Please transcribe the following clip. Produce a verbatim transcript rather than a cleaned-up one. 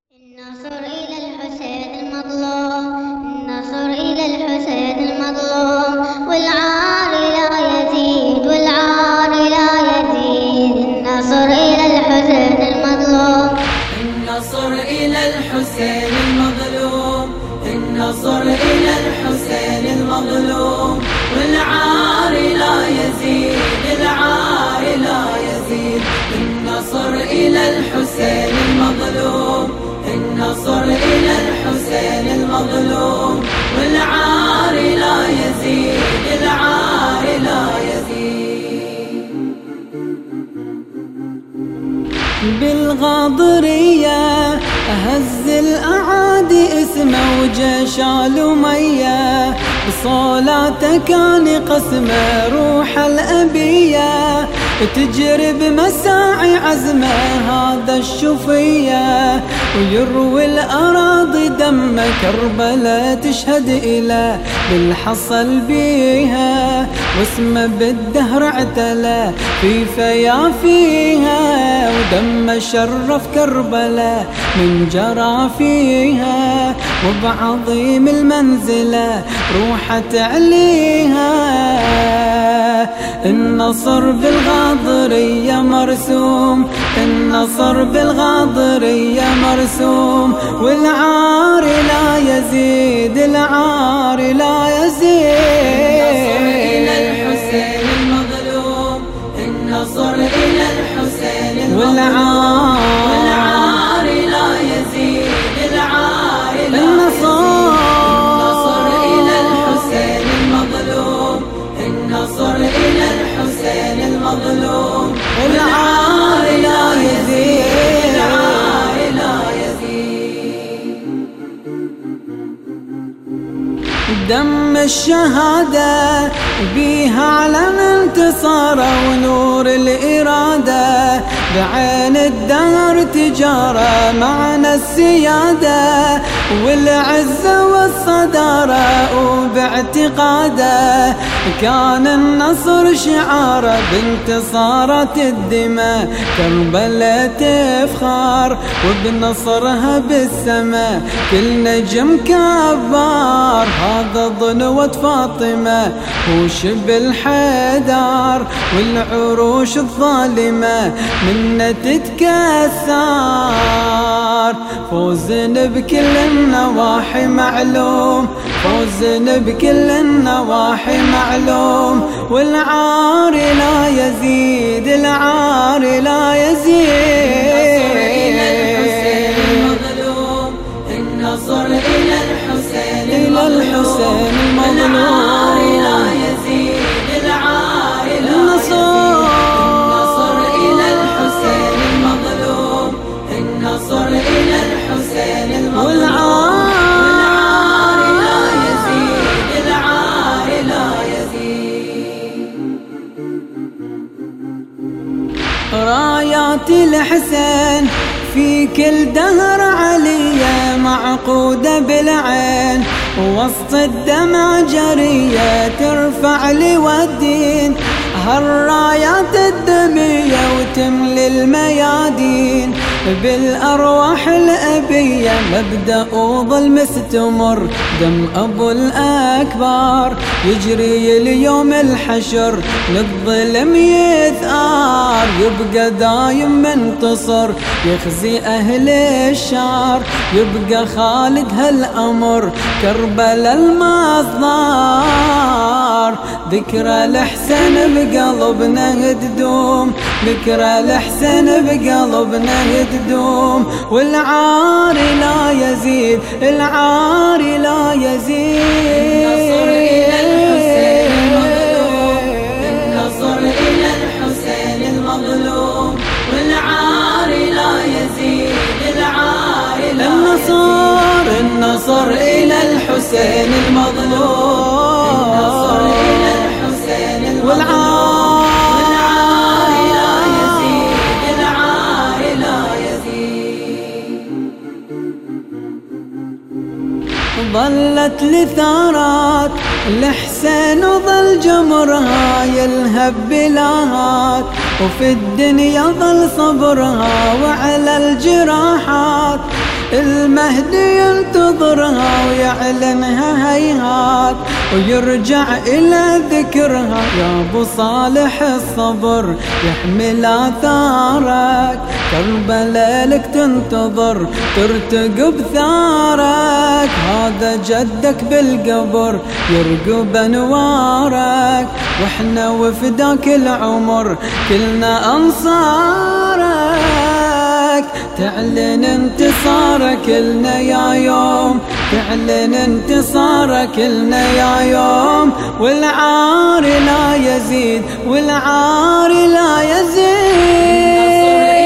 النصر إلى الحسين المظلوم، النصر إلى الحسين المظلوم، والعار لا يزيد، والعار لا يزيد. النصر إلى الحسين المظلوم، النصر إلى الحسين المظلوم، النصر إلى الحسين المظلوم، والعار لا يزيد، العار لا يزيد. النصر إلى الحسين المظلوم، النصر إلى الحسين المظلوم، والعار لا يزيد، العار لا يزيد. بالغاضرية هز الأعادي اسمه وجيش الأمية، بصلاته كان قسمه روح الأبية، تجري بمساعي عزمه هذا الشفية، ويروي الأراضي دم كربلاء تشهد إلى بالحصل بيها، واسمه بالدهر اعتلى في فيافيها، ودم شرف كربلاء من جرى فيها، وبعظيم المنزلة روحت عليها. النصر بالغاضرية مرسوم، النصر بالغاضرية مرسوم، والعار لا يزيد، العار لا يزيد. النصر إلى الحسين المظلوم، النصر إلى الحسين المظلوم، والعار لا يزيد، العار لا يزيد. النصر إلى الحسين المظلوم، النصر إلى الحسين المظلوم، والعار لا يزيد، العار لا يزيد. دم الشهادة بيها علم انتصاره ونور الإرادة، بعين الدهر تجارة معنا السيادة، والعزة والصدارة وباعتقاده، كان النصر شعاره بانتصارات الدماء، كربلاء تفخر وبنصرها بالسماء، كل نجم كبار هذا ضنوة فاطمة وشبل حيدر، والعروش الظالمة منا تتكسر، فوزنا بكل النواحي معلوم، فوزنا بكل النواحي معلوم، والعار لا يزيد، العار لا يزيد. النصر إلى الحسين المظلوم، العار لا يزيد، العار لا يزيد. النصر إلى الحسين المظلوم، النصر إلى الحسين المظلوم، والعار لا يزيد، العار لا يزيد. رايات الحسين في كل دهر علية معقودة بالعين، وسط الدمع جرية ترفع لواء الدين، هالرايات الدمية وتملي الميادين، بالأرواح الأبية مبدأ وظل مستمر، دم أبو الأكبر يجري اليوم الحشر، للظلم يثار يبقى دايم منتصر، يخزي أهل الشر يبقى خالد هالأمر، كربلاء المصدر ذكرى الحسين بقلبنا تدوم، ذكرى الحسين بقلبنا تدوم، والعار لا يزيد، العار لا يزيد. النصر إلى الحسين المظلوم، النصر إلى الحسين المظلوم، والعار لا يزيد، العار لا يزيد. النصر النصر إلى الحسين المظلوم، النصر إلى الحسين المظلوم، والعار لا يزيد، العار لا يزيد. ظلت لثارات الحسين وظل جمرها يلهب بلاهات، وفي الدنيا ظل صبرها وعلى الجراحات، المهدي ينتظرها ويعلنها هيهات، ويرجع إلى ذكرها يا أبو صالح الصبر يحمل آثارك. كربلاء لك تنتظر ترتقب ثارك، هذا جدك بالقبر يرقب أنوارك، واحنا وفداك العمر كلنا أنصارك. تعلن انتصارك لنا يا يوم، تعلن انتصارك لنا يا يوم، والعار لا يزيد والعار لا يزيد.